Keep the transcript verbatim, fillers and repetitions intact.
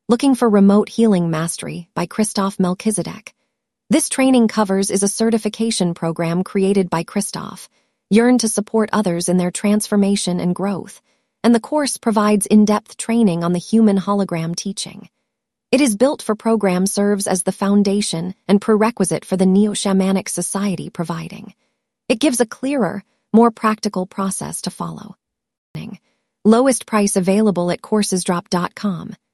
Looking for Remote Healing Mastery by Christoph Melchizedek. This training covers is a certification program created by Christoph, yearned to support others in their transformation and growth, and the course provides in-depth training on the human hologram teaching. It is built for program serves as the foundation and prerequisite for the Neo-Shamanic Society providing. It gives a clearer, more practical process to follow. Lowest price available at coursesdrop dot com.